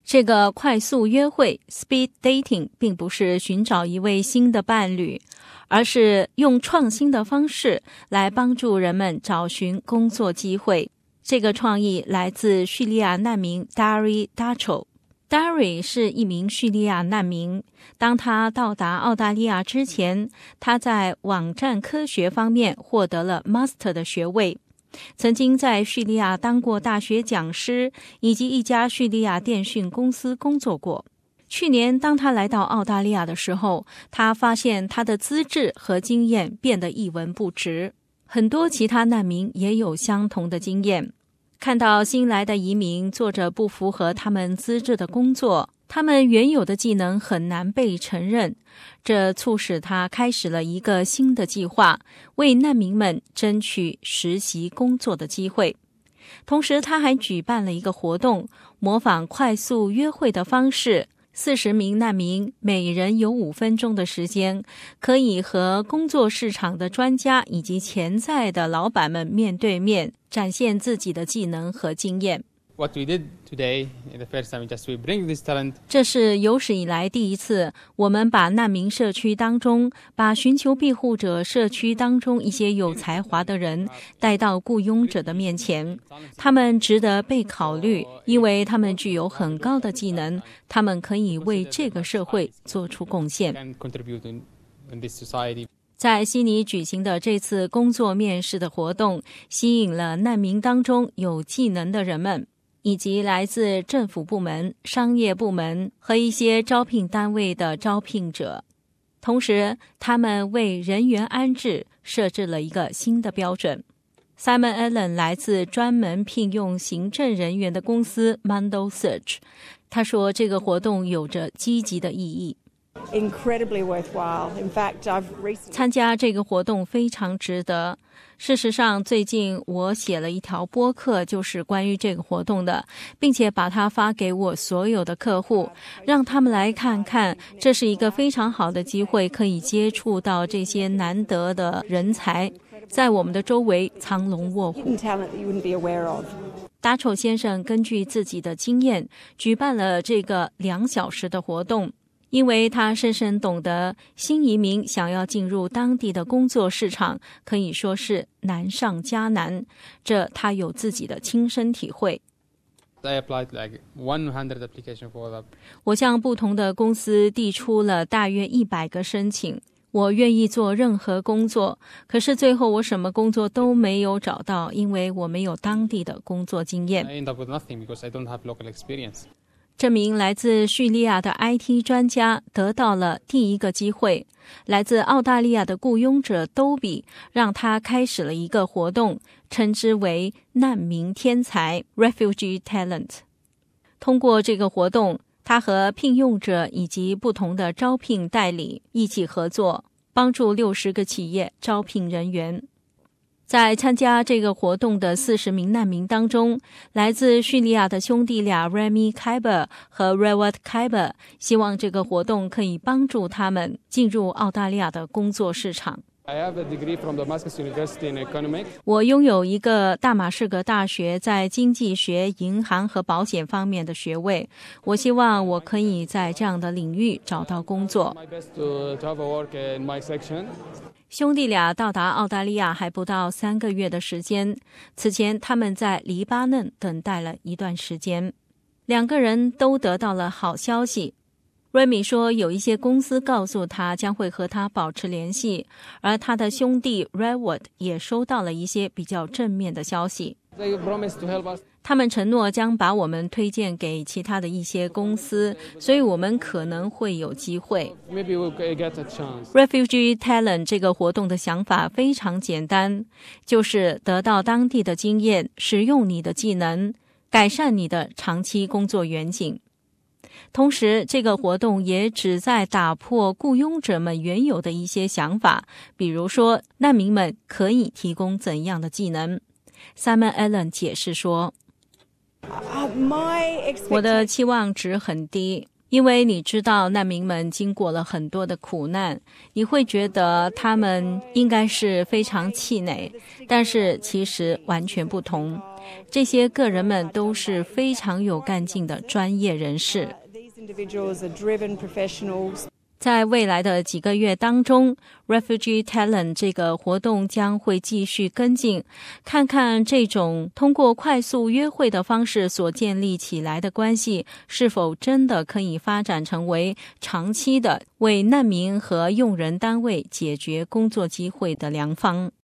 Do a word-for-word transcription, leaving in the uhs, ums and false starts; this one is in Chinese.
这个快速约会 speed dating 并不是寻找一位新的伴侣，而是用创新的方式来帮助人们找寻工作机会。这个创意来自叙利亚难民 Dari Dacho。Dari 是一名叙利亚难民，当他到达澳大利亚之前，他在网站科学方面获得了 Master 的学位，曾经在叙利亚当过大学讲师，以及一家叙利亚电讯公司工作过。去年当他来到澳大利亚的时候，他发现他的资质和经验变得一文不值，很多其他难民也有相同的经验。看到新来的移民做着不符合他们资质的工作，他们原有的技能很难被承认，这促使他开始了一个新的计划，为难民们争取实习工作的机会。同时他还举办了一个活动，模仿快速约会的方式，四十名难民每人有五分钟的时间，可以和工作市场的专家以及潜在的老板们面对面，展现自己的技能和经验。 What we did today, the first time, just we bring this talent. 这是有史以来第一次，我们把难民社区当中，把寻求庇护者社区当中一些有才华的人带到雇佣者的面前。他们值得被考虑，因为他们具有很高的技能，他们可以为这个社会做出贡献。 Can contribute in, in this society. 在悉尼举行的这次工作面试的活动，吸引了难民当中有技能的人们，以及来自政府部门、商业部门和一些招聘单位的招聘者。同时，他们为人员安置设置了一个新的标准。Simon Allen 来自专门聘用行政人员的公司 Mondo Search， 他说这个活动有着积极的意义。 Incredibly worthwhile. In fact, I've recently 参加这个活动非常值得。事实上，最近我写了一条播客，就是关于这个活动的，并且把它发给我所有的客户，让他们来看看，这是一个非常好的机会，可以接触到这些难得的人才，在我们的周围藏龙卧虎。 hidden talent that you wouldn't be aware of. 达丑先生根据自己的经验，举办了这个两小时的活动。因为他深深懂得新移民想要进入当地的工作市场可以说是难上加难，这他有自己的亲身体会。 I applied like one hundred applications for that. 我向不同的公司递出了大约一百个申请，我愿意做任何工作，可是最后我什么工作都没有找到，因为我没有当地的工作经验。 I end up with nothing because I don't have local experience. 这名来自叙利亚的 I T 专家得到了第一个机会。来自澳大利亚的雇佣者 Dobby 让他开始了一个活动，称之为难民天才 Refugee Talent。 通过这个活动，他和聘用者以及不同的招聘代理一起合作，帮助六十个企业招聘人员。在参加这个活动的四十名难民当中，来自叙利亚的兄弟俩 Rami Kaiber 和 Rewat Kaiber 希望这个活动可以帮助他们进入澳大利亚的工作市场。 I have a degree from Damascus University in economics. 我拥有一个大马士革大学在经济学、银行和保险方面的学位，我希望我可以在这样的领域找到工作。 My best to, to have a work in my section. 兄弟俩到达澳大利亚还不到三个月的时间，此前他们在黎巴嫩等待了一段时间。两个人都得到了好消息。瑞米说，有一些公司告诉他将会和他保持联系，而他的兄弟 Redwood 也收到了一些比较正面的消息。 They promised to help us. 他们承诺将把我们推荐给其他的一些公司，所以我们可能会有机会。 Maybe we'll get a chance. Refugee Talent 这个活动的想法非常简单，就是得到当地的经验，使用你的技能，改善你的长期工作远景。同时，这个活动也旨在打破雇佣者们原有的一些想法，比如说难民们可以提供怎样的技能。Simon Allen 解释说， Uh, my 我的 expectation 期望值很低，因为你知道难民们经过了很多的苦难，你会觉得他们应该是非常气馁，但是其实完全不同。 这些个人们都是非常有干劲的专业人士。在未来的几个月当中 Refugee Talent 这个活动将会继续跟进，看看这种通过快速约会的方式所建立起来的关系是否真的可以发展成为长期的为难民和用人单位解决工作机会的良方。